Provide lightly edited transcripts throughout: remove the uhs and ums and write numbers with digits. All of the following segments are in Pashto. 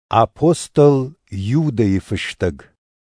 Apostel Judei verstag.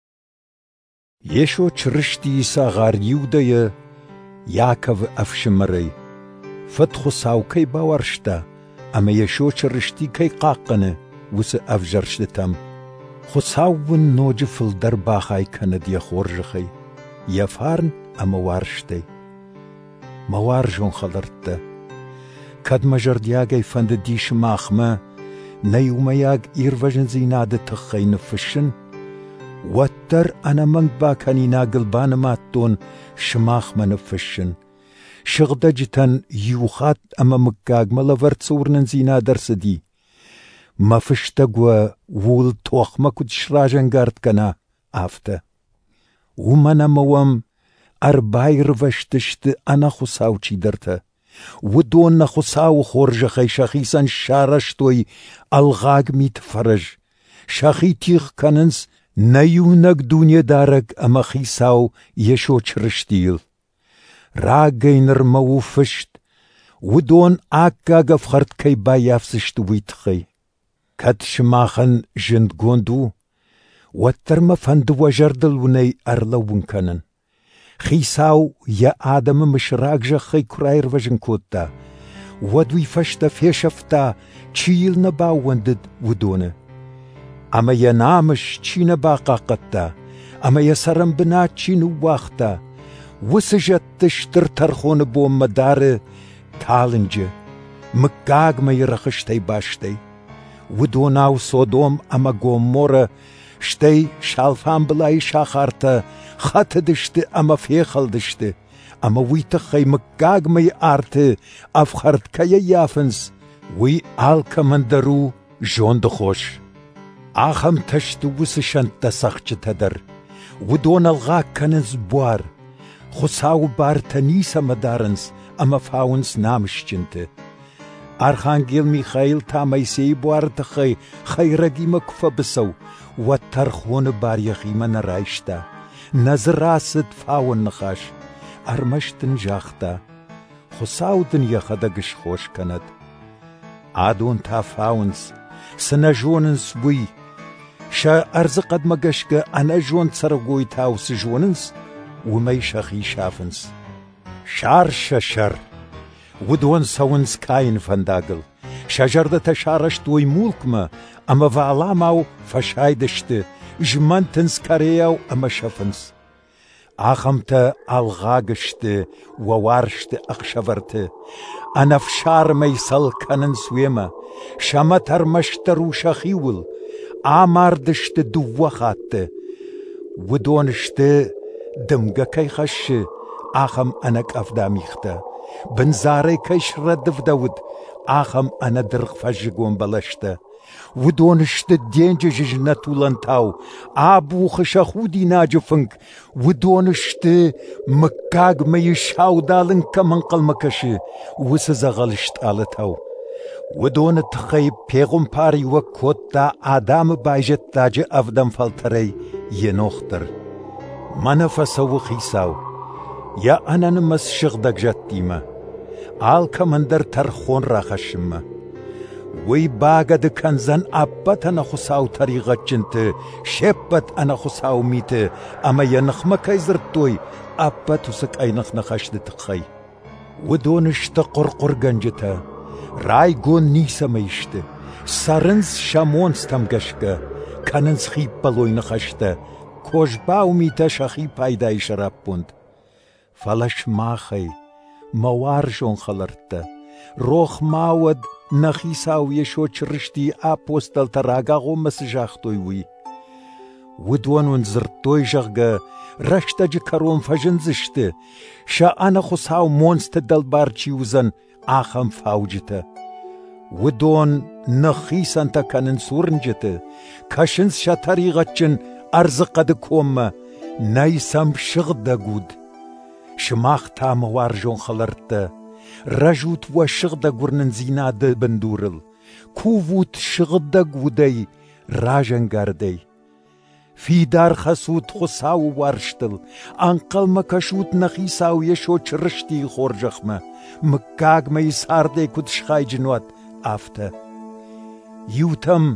Jesho čršti sa gar Judei Jakov afshmarei. Fatxo saukai bawarshta, ama Jesho čršti kai qaqane wuse afjarshtam. Khosawun nojful dar baxay kanad ya khorjxay. Yafarn ama warshtay. Mawarjon khalarta. Kad majardiagay fand dish machma نيومياج إيرفجن زينادة تخين فشن واتر أنا منك باكاني ناقل بانماتون شماخ من فشن شغدجتن يوخات أما مكاق ملافرت صورنن زينادر سدي ما فشتقوا وول توخ ما كد شراجن قارد كنا آفتا ومنا موام أرباي رفشتشت أنا خساو چي درتا ودون نخساو خورج خي شخيسان شارشتوي الغاق ميت فرج شخي تيخ كننس نيونك دنيا دارك اما خيساو يشو چرشتيل راقينر موفشت ودون آكا غفخرت كي بايافسشت ويتخي كد شماخن جند گوندو واترم فند وجردل وني أرلون كنن خيساو يا آدم مشراق خي كراير وجن كوتا ودوي فشتا فيشفتا چيل نبا وندد ودونه اما ينامش چي نبا قاقتا اما يسرم بنا چي نواختا وسجت تشتر ترخون بو مدار تالنج مكاق ما يرخشتي باشتي ودوناو صودوم اما گومورا شتي شالفان بلاي شاخارتا خط دشته اما فيخل دشته اما ويتخي مكاق مي آرته افخرت كي يافنس وي آلكا مندرو جون دخوش آخم تشت وسشن تسخش تدر ودون الغاق كنز بوار خساو بار تنيسا مدارنس اما فاونس نامش جنته أرخانجيل ميخائيل تاميسي بوار تخي خيرقي مكفى بسو واترخون باريخي من رايشتا نزراسد فاون نخاش أرمشتن جاختا خساودن يخدقش خوش كند عادون تا فاونس سنجوننس بوي شا أرزقد مقشك أنا جون سرقوي تاوس جوننس ومي شخي شافنس شار ششر ودون سونس كاين فنداقل شجردة تشارشت وي مولكما أما فعلاماو فشايدشت جمانتنس كارياو أما شفنس آخمت الغاقشت ووارشت أخشفرت أنا فشار ميسل كنن سويما شمتر مشترو شخيول آماردشت دوخات ودونشت دمگا كي خش آخم أنك أفداميختا بنزاري كيش ردف داود آخم أنا درغ فجقون بلشتا ودونشت دينج جنتو لنتاو آبو خشخودي ناجفنك ودونشت مكاق ميشاو دالن كمنقل مكشي وسزغلشت آلتاو ودون تخيب بيغم باري وكوتا آدام بايجت تاج أفدم فالتري ينوختر منفسو خيساو يا أنا نمس شغدك جتيما آلكا مندر ترخون راخشما وي باقد كنزن أبت أنا خساو طريقة جنت شبت أنا خساو ميت أما ينخما كيزرتوي أبت وسك أي نخشد تخي ودونشت قرقر گنجتا راي گون نيسا ميشت سارنز شامون ستمگشك كننز خيب بلوي نخشت كوش باو ميتا شخي پايداي شراب بند فلش ماخي موارجون خلرتا روخ ماود نخيساو يشو چرشتي أبوستل تراغاغو مسجاختوي وي ودوان ونزرتوي جغغا رشتا جكارون فجنزشت شا أنا خساو مونست دلبار چيوزن آخم فاوجتا ودون نخيسان تا كانن سورنجتا كاشنس شا طريقتشن أرزقد كوما نايسام شغدا قود شماخ تا موارجون خلرتا رجوت وشغدا قرنن زيناد بندورل كوفوت شغدا قودي راجن قاردي في دار خسوت خساو وارشتل انقل مكشوت نخيساو يشو چرشتي خورجخما مكاق ما يساردي كد شخاي جنوات آفتا يوتم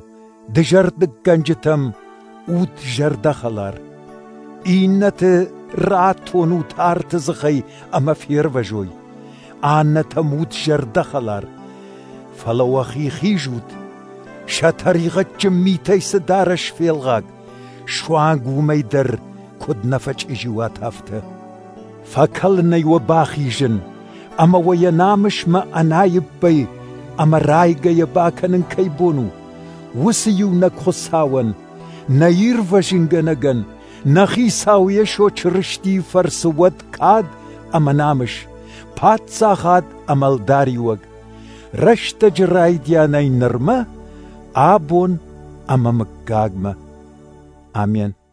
دجرد گنجتم اوت جردخلار اینت راتونو تارت زخی اما فیر وجوی آنت موت جردخلار فلو خیخی جود شطریغت جمیتیس دارش فیلغاق شوانگو میدر کد نفج اجوات هفته فکلنی و باخیجن اما وینامش ما انایب بی اما رایگه باکنن کی بونو وسیو نکخساون نیر وشنگنگن نخی ساویه شو چرشتی فرسود کاد اما نامش پات ساخاد عمل داری وگ رشت جرای دیانای نرمه آبون اما مگاگمه آمین.